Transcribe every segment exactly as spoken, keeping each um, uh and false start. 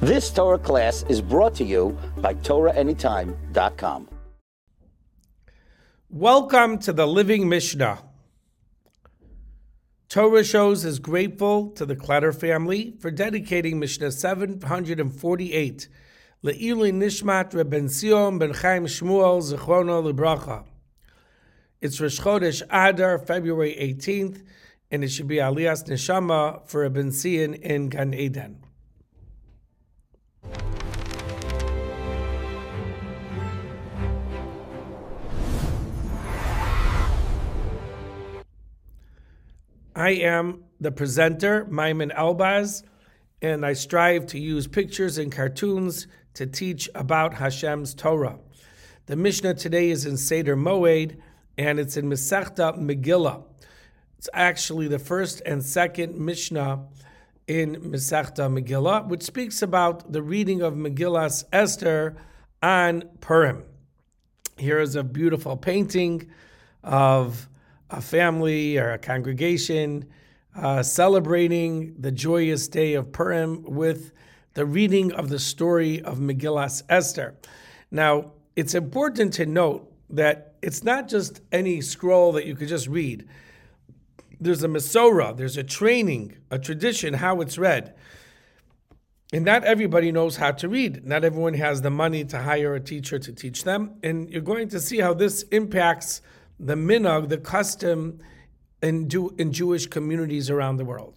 This Torah class is brought to you by Torah Anytime dot com. Welcome to the Living Mishnah. Torah Shows is grateful to the Kletter family for dedicating Mishnah seven hundred forty-eight, Le'ilui Nishmat Reb Ben Sion Ben Chaim Shmuel Zichrono Libracha. It's Rosh Chodesh Adar, February eighteenth, and it should be Aliyas Neshama for Reb Ben Sion in Gan Eden. I am the presenter, Maimon Elbaz, and I strive to use pictures and cartoons to teach about Hashem's Torah. The Mishnah today is in Seder Moed, and it's in Masechta Megillah. It's actually the first and second Mishnah in Masechta Megillah, which speaks about the reading of Megillas Esther on Purim. Here is a beautiful painting of a family or a congregation uh, celebrating the joyous day of Purim with the reading of the story of Megillas Esther. Now, it's important to note that it's not just any scroll that you could just read. There's a Masorah, there's a training, a tradition, how it's read. And not everybody knows how to read. Not everyone has the money to hire a teacher to teach them. And you're going to see how this impacts the minhag, the custom in, Jew, in Jewish communities around the world.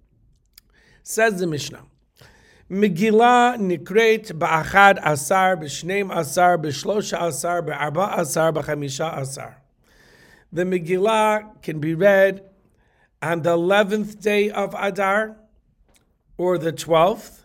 Says the Mishnah, Megillah nikreit ba'achad asar, b'shneim asar, b'shlosha asar, b'arba asar, b'chamisha asar. The Megillah can be read on the eleventh day of Adar, or the twelfth,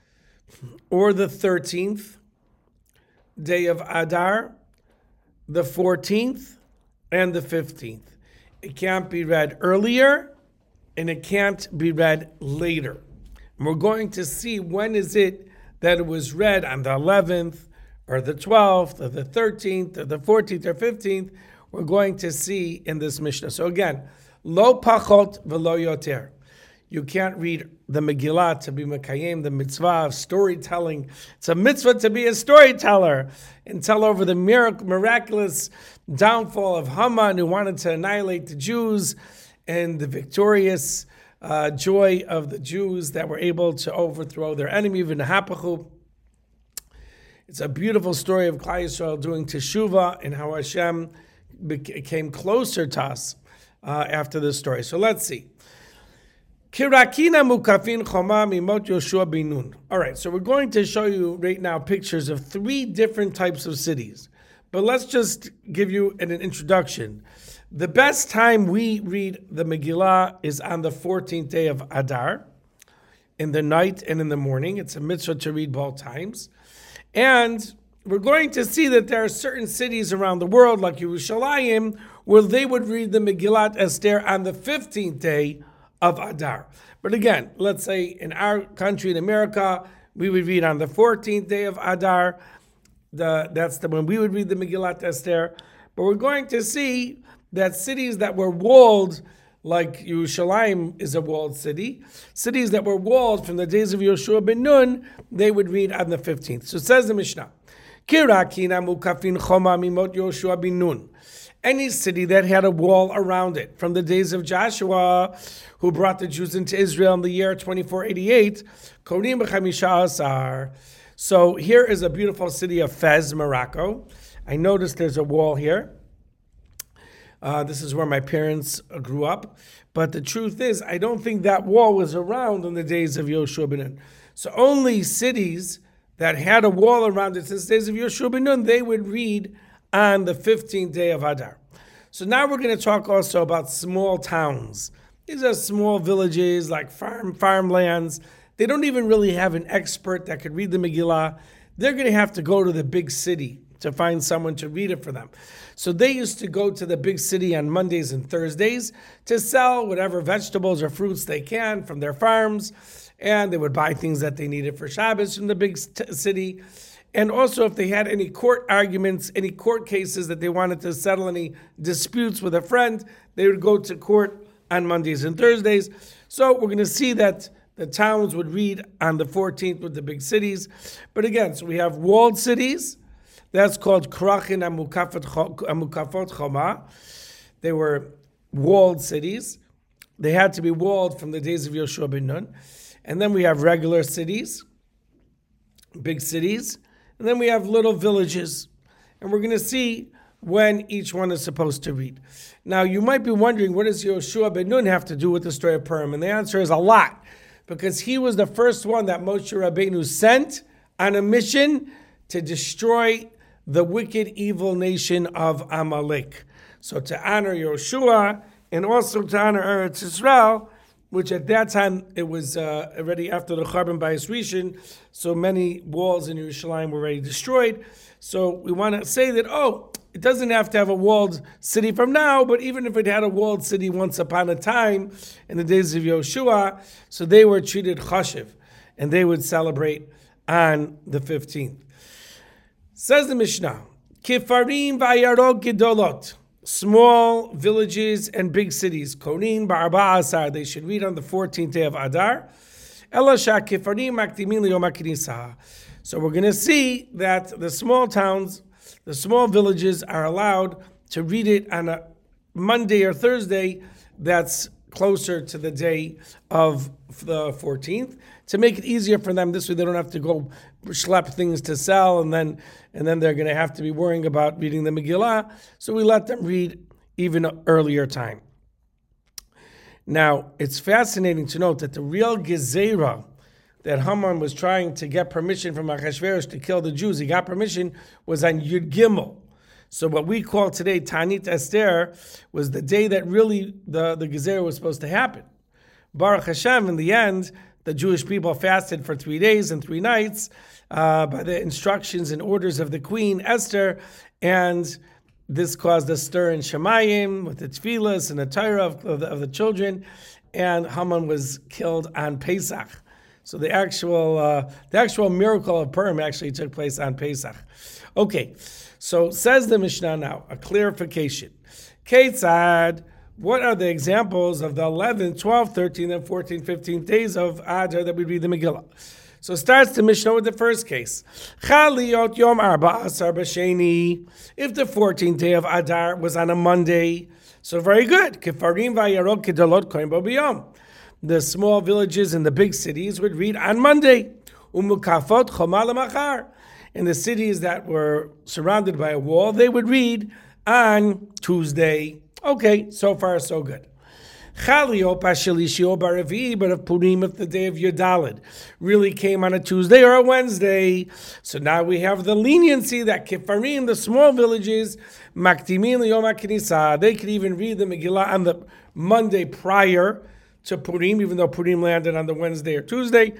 or the thirteenth day of Adar, the fourteenth, and the fifteenth. It can't be read earlier, and it can't be read later. And we're going to see when is it that it was read on the eleventh, or the twelfth, or the thirteenth, or the fourteenth, or fifteenth. We're going to see in this Mishnah. So again, lo pachot velo yoter. You can't read the Megillah to be Mekayim, the mitzvah of storytelling. It's a mitzvah to be a storyteller and tell over the mirac- miraculous downfall of Haman, who wanted to annihilate the Jews, and the victorious uh, joy of the Jews that were able to overthrow their enemy, V'nahapachu. It's a beautiful story of Klal Yisrael doing teshuvah and how Hashem became closer to us uh, after this story. So let's see. Kirakina mukafin choma mimot Yoshua bin Nun. All right, so we're going to show you right now pictures of three different types of cities. But let's just give you an, an introduction. The best time we read the Megillah is on the fourteenth day of Adar, in the night and in the morning. It's a mitzvah to read both times. And we're going to see that there are certain cities around the world, like Yerushalayim, where they would read the Megillat Esther on the fifteenth day of Adar. But again, let's say in our country, in America, we would read on the fourteenth day of Adar. The, that's the when we would read the Megillat Esther. But we're going to see that cities that were walled, like Yerushalayim is a walled city, cities that were walled from the days of Yoshua ben Nun, they would read on the fifteenth. So it says the Mishnah, Kirakina mukafin choma mimot Yoshua ben Nun. Any city that had a wall around it from the days of Joshua, who brought the Jews into Israel in the year twenty-four eighty-eight, Korim b'chamisha asar. So here is a beautiful city of Fez, Morocco. I noticed there's a wall here. Uh, this is where my parents grew up. But the truth is, I don't think that wall was around in the days of Yoshua ben Nun. So only cities that had a wall around it since the days of Yoshua ben Nun, they would read on the fifteenth day of Adar. So now we're going to talk also about small towns. These are small villages, like farm farmlands. They don't even really have an expert that could read the Megillah. They're going to have to go to the big city to find someone to read it for them. So they used to go to the big city on Mondays and Thursdays to sell whatever vegetables or fruits they can from their farms, and they would buy things that they needed for Shabbos from the big t- city. And also, if they had any court arguments, any court cases that they wanted to settle, any disputes with a friend, they would go to court on Mondays and Thursdays. So we're going to see that the towns would read on the fourteenth with the big cities. But again, so we have walled cities. That's called Krachin Amukafot Choma. They were walled cities. They had to be walled from the days of Yoshua ben Nun. And then we have regular cities, big cities. And then we have little villages. And we're going to see when each one is supposed to read. Now, you might be wondering, what does Yoshua ben Nun have to do with the story of Purim? And the answer is a lot. Because he was the first one that Moshe Rabbeinu sent on a mission to destroy the wicked, evil nation of Amalek. So to honor Yoshua and also to honor Eretz Yisrael, which at that time it was uh, already after the Churban Bayis Rishon, so many walls in Yerushalayim were already destroyed. So we want to say that, oh, it doesn't have to have a walled city from now, but even if it had a walled city once upon a time in the days of Yoshua, so they were treated chashiv, and they would celebrate on the fifteenth. Says the Mishnah, Kifarim v'ayarot gedolot, small villages and big cities, Konin ba'arba asar, they should read on the fourteenth day of Adar. Ela sha'kifarim makdimin liyom ha'knisah. So we're going to see that the small towns, the small villages are allowed to read it on a Monday or Thursday that's closer to the day of the fourteenth, to make it easier for them. This way they don't have to go schlep things to sell, and then and then they're going to have to be worrying about reading the Megillah. So we let them read even earlier time. Now, it's fascinating to note that the real Gezerah that Haman was trying to get permission from Achashverosh to kill the Jews, he got permission, was on Yud Gimel. So what we call today Tanit Esther was the day that really the, the Gezerah was supposed to happen. Baruch Hashem, in the end, the Jewish people fasted for three days and three nights uh, by the instructions and orders of the queen Esther, and this caused a stir in Shemayim with the tefillas and the Torah of, of, the, of the children, and Haman was killed on Pesach. So the actual uh, the actual miracle of Purim actually took place on Pesach. Okay, so says the Mishnah now, a clarification. Ketzad, what are the examples of the eleventh, twelfth, thirteenth, and fourteenth, fifteenth days of Adar that we read the Megillah? So starts the Mishnah with the first case. Chaliot Yom Arba Asar B'Sheni. If the fourteenth day of Adar was on a Monday, so very good. Kifarim v'ayarot kedalot kohen bo b'yom. The small villages and the big cities would read on Monday. Umukafot choma lemachar. In the cities that were surrounded by a wall, they would read on Tuesday. Okay, so far so good. Chalio pashelishio baravi, but if Purim, if the day of Yudalid really came on a Tuesday or a Wednesday, so now we have the leniency that Kifarim, the small villages, maktimin liyom ha'knisah, they could even read the Megillah on the Monday prior to Purim, even though Purim landed on the Wednesday or Tuesday.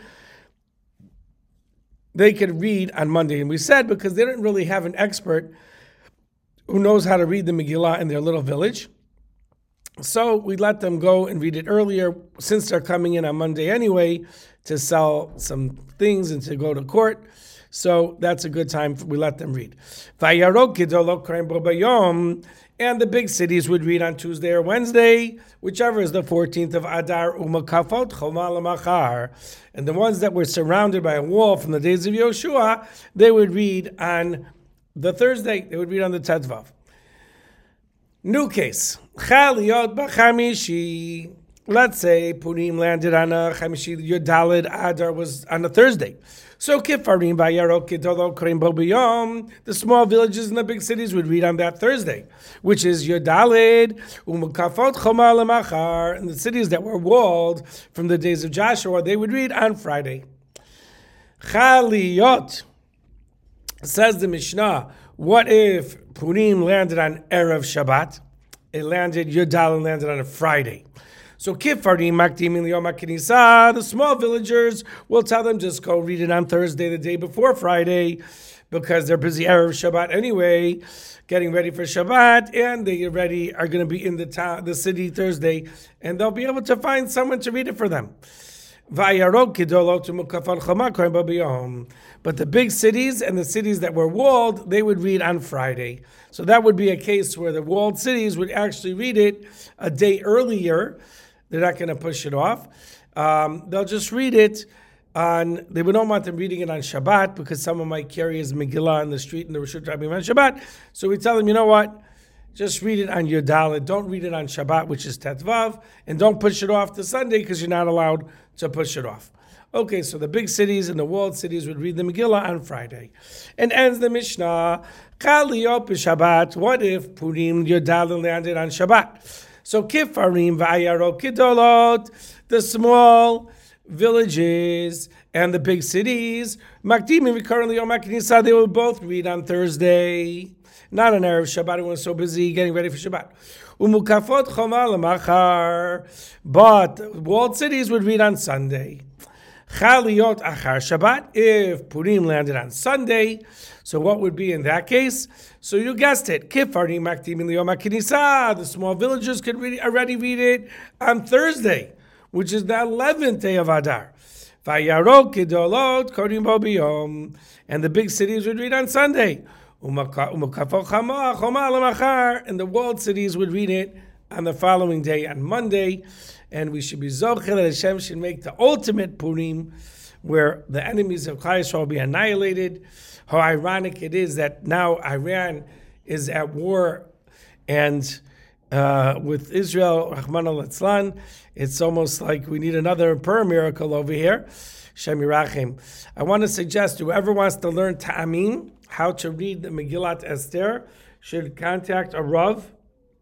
They could read on Monday. And we said because they didn't really have an expert who knows how to read the Megillah in their little village. So we let them go and read it earlier, since they're coming in on Monday anyway to sell some things and to go to court. So that's a good time. For, we let them read. And the big cities would read on Tuesday or Wednesday, whichever is the fourteenth of Adar, umakafot choma lemachar. And the ones that were surrounded by a wall from the days of Yoshua, they would read on the Thursday. They would read on the Tetzvav. New case. Chaliot b'chamishi. Let's say Purim landed on a Chamishi, Yudalid Adar was on a Thursday. So Kifarim v'ayarot kedolot kohen bo b'yom, the small villages and the big cities would read on that Thursday, which is Yudalid, umukafot choma lemachar, and the cities that were walled from the days of Joshua, they would read on Friday. Chaliot, says the Mishnah, what if Purim landed on Erev Shabbat? It landed, Yudalid landed on a Friday. So Kifarim makdimin liyom ha'knisah, the small villagers will tell them just go read it on Thursday, the day before Friday, because they're busy Erev Shabbat anyway, getting ready for Shabbat, and they already are going to be in the town, the city Thursday, and they'll be able to find someone to read it for them. But the big cities and the cities that were walled, they would read on Friday. So that would be a case where the walled cities would actually read it a day earlier. They're not going to push it off. um, they'll just read it on, they would don't want them reading it on Shabbat because someone might carry his Megillah on the street in the Rishut Rabim on Shabbat. So we tell them, you know what? Just read it on your Dalet. Don't read it on Shabbat, which is Tetvav, and don't push it off to Sunday because you're not allowed to push it off. Okay, so the big cities and the walled cities would read the Megillah on Friday. And ends the Mishnah, Kaliyot b'Shabbat. What if Purim, your Dalet landed on Shabbat? So Kifarim v'Ayarot Kidolot, the small villages and the big cities, Makdimim currently on Maknisa, they will both read on Thursday. Not on Erev Shabbat, everyone's so busy getting ready for Shabbat. Umukafot Chomal Machar, but walled cities would read on Sunday. Chaliyot Achar Shabbat, if Purim landed on Sunday, so what would be in that case? So you guessed it, Kifarim Makdimim Liyom HaKnisa, the small villagers could read, already read it on Thursday, which is the eleventh day of Adar. Vayarot Kidolot Kodim Bo Biyom, and the big cities would read on Sunday. And the walled cities would read it on the following day, on Monday. And we should be zocheh that Hashem should make the ultimate Purim, where the enemies of Klal Yisrael will be annihilated. How ironic it is that now Iran is at war and uh, with Israel, Rahman al-Atzlan, it's almost like we need another prayer miracle over here. Shem Yirachim. I want to suggest whoever wants to learn Ta'amim, how to read the Megillat Esther, should contact a Rav,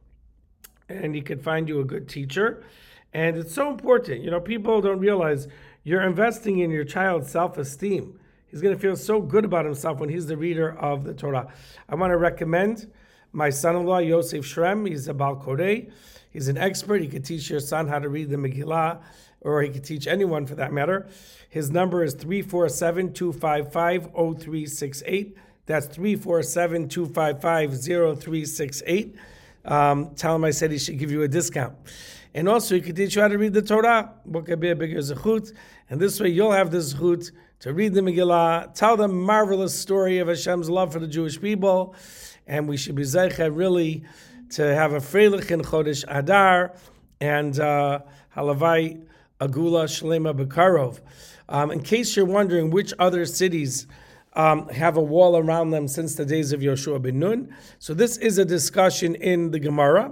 and he could find you a good teacher. And it's so important. You know, people don't realize you're investing in your child's self-esteem. He's going to feel so good about himself when he's the reader of the Torah. I want to recommend my son-in-law, Yosef Shrem. He's a Baal Koreh. He's an expert. He could teach your son how to read the Megillah, or he could teach anyone for that matter. His number is three four seven, two five five, zero three six eight. That's three four seven, two five five, zero three six eight. Um, tell him I said he should give you a discount. And also, he could teach you how to read the Torah. What could be a bigger zechut? And this way, you'll have the zechut to read the Megillah, tell the marvelous story of Hashem's love for the Jewish people. And we should be zeicha really to have a freilich in Chodesh Adar and uh, halavai agula shlema bekarov. Um, in case you're wondering which other cities Um, have a wall around them since the days of Yoshua ben Nun. So this is a discussion in the Gemara.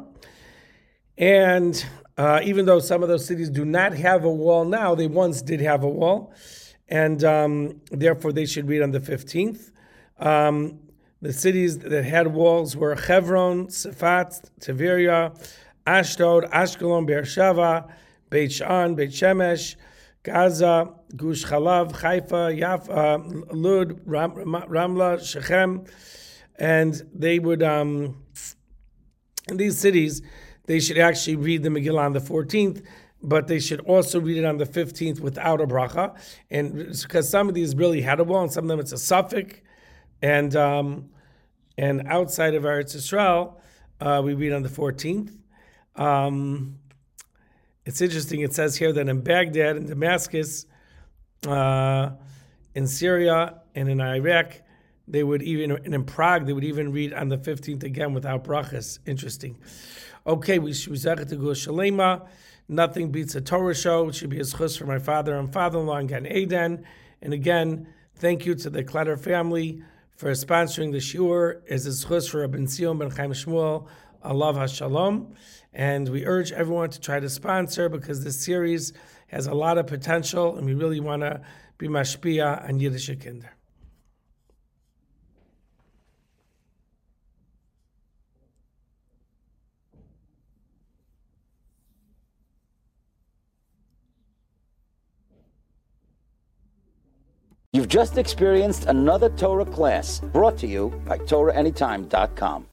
And uh, even though some of those cities do not have a wall now, they once did have a wall. And um, therefore they should read on the fifteenth. Um, the cities that had walls were Hebron, Sefat, Tiberia, Ashdod, Ashkelon, Beersheva, Beit Shan, Beit Shemesh, Gaza, Gush Chalav, Haifa, Yafa, Lud, Ram, Ramla, Shechem, and they would, um, in these cities, they should actually read the Megillah on the fourteenth, but they should also read it on the fifteenth without a bracha, and because some of these really had a wall, and some of them it's a suffix, and um, and outside of Eretz Yisrael, uh, we read on the fourteenth. Um, It's interesting, it says here that in Baghdad, in Damascus, uh, in Syria, and in Iraq, they would even, and in Prague, they would even read on the fifteenth again without brachas. Interesting. Okay, we should be zechet to go shalema. Nothing beats a Torah show. It should be a schus for my father and father-in-law in Gan Eden. And again, thank you to the Kletter family for sponsoring the shiur. As a schus for Rabbi Zion ben Chaim Shmuel, Alav HaShalom. And we urge everyone to try to sponsor because this series has a lot of potential and we really want to be mashpia on Yiddish Kinder. You've just experienced another Torah class brought to you by Torah Anytime dot com.